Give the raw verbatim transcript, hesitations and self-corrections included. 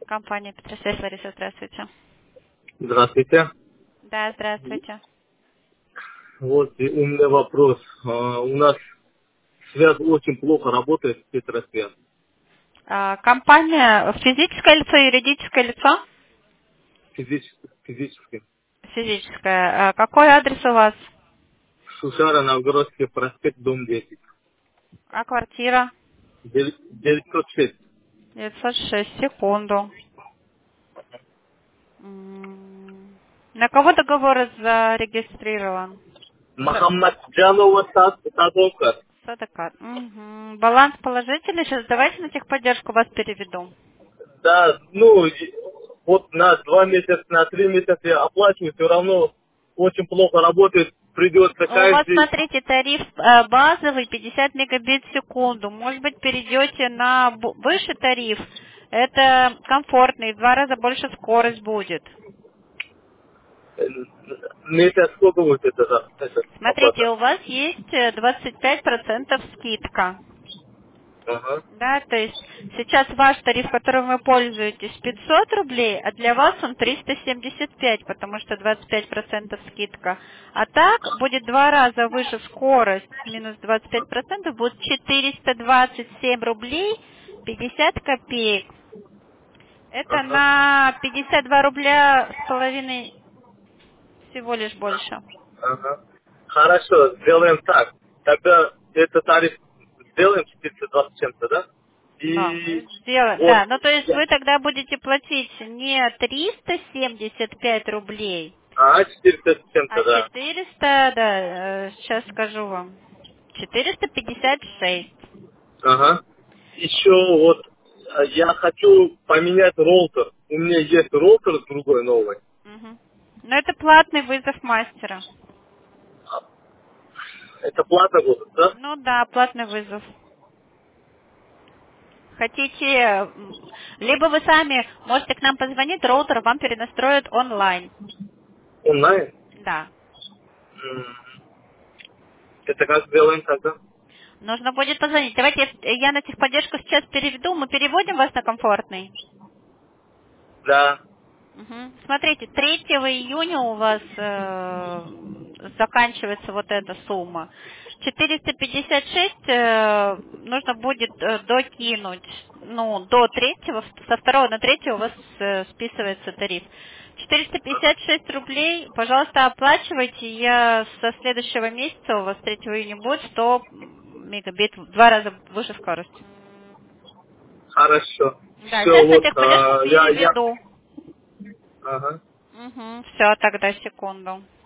Компания Петросвязь, Лариса, здравствуйте. Здравствуйте. Да, здравствуйте. Вот и у меня вопрос. А, У нас связь очень плохо работает с Петросвязь. А, компания физическое лицо, юридическое лицо? Физически. физически. Физическое. А какой адрес у вас? Шушара, Новгородский проспект, дом десять. А квартира? Девять- девятьсот шесть. девятьсот шесть. Секунду. М, На кого договор зарегистрирован? За- Мохаммад Джанова Сад- Садовка. Садакат. Мгм. Баланс положительный. Сейчас давайте на техподдержку вас переведу. Да, ну, и вот на два месяца, на три месяца я оплачиваю, все равно очень плохо работает. Придется У вас, каждый... смотрите, тариф э, базовый пятьдесят мегабит в секунду. Может быть, перейдете на бу- выше тариф. Это комфортный, в два раза больше скорость будет. э, Месяц сколько будет это, за- это Смотрите, оплата? у вас есть э, двадцать пять процентов скидка. Ага. Да, то есть сейчас ваш тариф, которым вы пользуетесь, пятьсот рублей, а для вас он триста семьдесят пять, потому что двадцать пять процентов скидка. А так будет два раза выше скорость, минус двадцать пять процентов, будет четыреста двадцать семь рублей пятьдесят копеек. Это Ага. на пятьдесят два рубля с половиной всего лишь больше. Ага. Хорошо, сделаем так. Тогда этот тариф сделаем четыреста двадцать чем-то, да? Да, И сделаем. вот, Да, ну то есть я- вы тогда будете платить не триста семьдесят пять рублей, а, четыреста с а чем-то, да. четыреста, да, сейчас скажу вам, четыреста пятьдесят шесть. Ага. Еще вот, а, я хочу поменять роутер. У меня есть роутер другой новый. Мгм. Но это платный вызов мастера. Это плата будет, да? Ну да, платный вызов. Хотите, м, либо вы сами можете к нам позвонить, роутер вам перенастроят онлайн. Онлайн? Да. М, Это как сделаем тогда? Нужно будет позвонить. Давайте я я на техподдержку сейчас переведу. Мы переводим вас на комфортный. Да. Мгм. Смотрите, третьего июня у вас э, заканчивается вот эта сумма. четыреста пятьдесят шесть э, нужно будет э, докинуть. Ну, до третьего, со второго на третьего у вас э, списывается тариф. четыреста пятьдесят шесть рублей, пожалуйста, оплачивайте. Я со следующего месяца, у вас третьего июня будет сто мегабит, в два раза выше скорость. Хорошо. Да, Все, сейчас на вот, техподдержку а, я, я, переведу. ага. Угу. Все, тогда секунду.